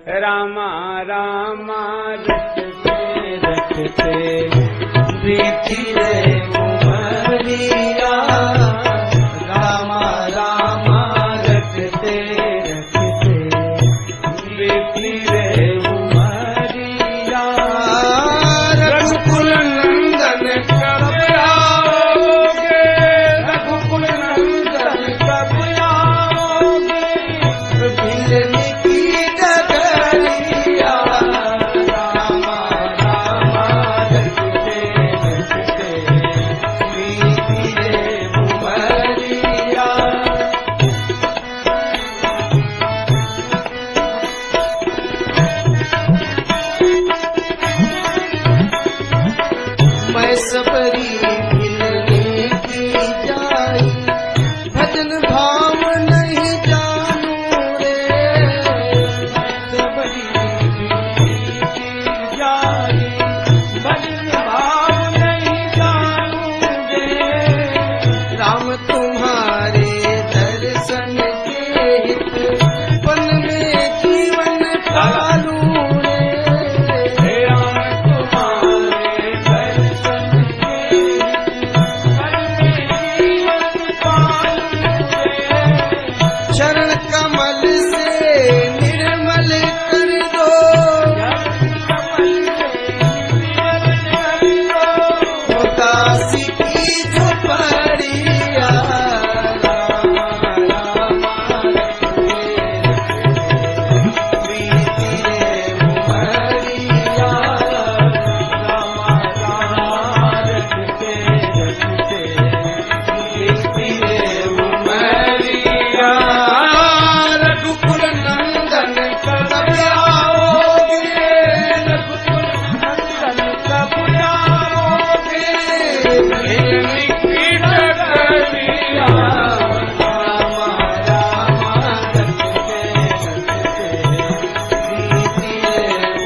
रामा रामा रटते रटते बीती रे उमरिया रामा रामा रटते रटते बीती रे उमरिया रघुकुल नंदन कब आओगे रघुकुल नंदन कब आओगे बिलनी की डगरिया रामा रामा रटते रटते बीती रे उमरिया मैं सबरी मिलने की जाई भजन भाव नहीं जानू रे सबरी मिलने की जाई भजन भाव नहीं जानू रे राम तुम्हारे दर्शन के हित वन में जीवन पालू रे राम तुम्हारे दर्शन के चरण कमल से निर्मल कर दो उदासी की झोपड़िया रामा रामा रटते बीती रे उमरिया रामा रामा रटते रटते बीती रे उमरिया रघुकुल नंदन कब आओगे रघुकुल नंदन कब आओगे बिलनी की डगरिया रामा रामा रटते रटते बीती रे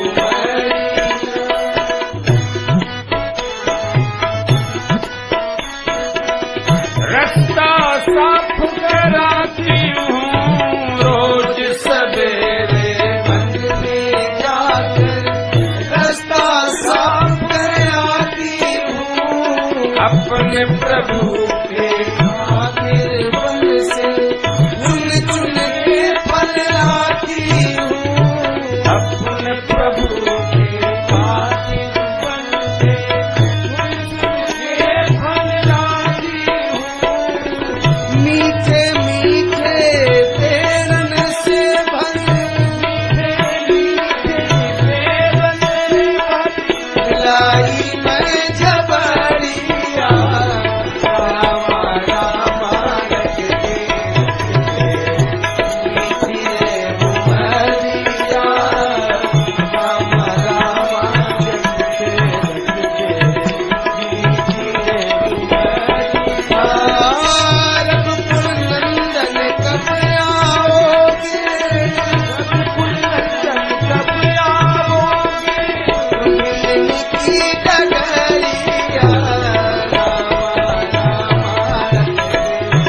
उमरिया रास्ता साफ कराती हूँ रोज सवेरे मन में जाकर रास्ता साफ कराती हूँ अपने प्रभु के खातिर बन से चुन चुन के फल लाती हूँ अपने प्रभु के खातिर बन से चुन चुन के फल लाती हूँ मीठे मीठे तेरन से भरे मीठे तेरन से भरे लाई मैं झबरिया रामा रामा रटते रटते बीती रे उमरिया रामा रामा रटते रटते बीती रे उमरिया रघुकुल नंदन कब आओगे रघुकुल नंदन कब आओगे बिलनी की डगरिया रामा रामा रटते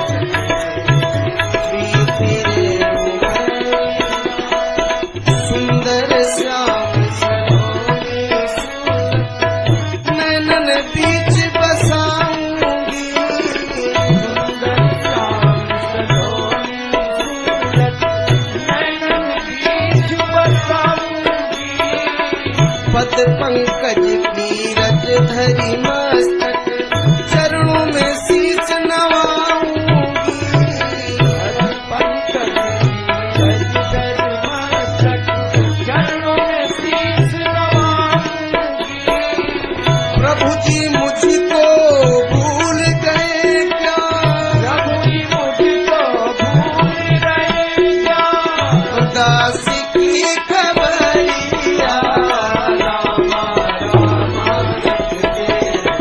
बीती रे उमरिया सुंदर श्याम सलोनी सूरत नैनन बीच बसाऊंगी सुंदर श्याम सलोनी सूरत नैनन बीच बसाऊंगी पद पंकज की रज धरी मस्तक चरणों में शीश नवाऊंगी पद पंकज की रज धरी मस्तक चरणों में शीश नवाऊंगी प्रभु जी मुझको भूल गए क्या प्रभु जी मुझको भूल गए क्या उदासी की खबरिया रामा रामा रटते रटते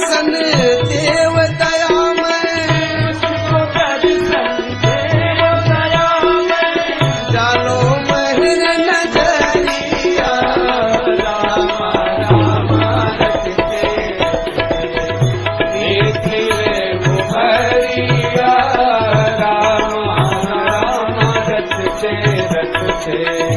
दर्शन देव दया में, डालो महिर नजरिया, राम राम रचते देखिए उमरिया, राम राम रचते रचते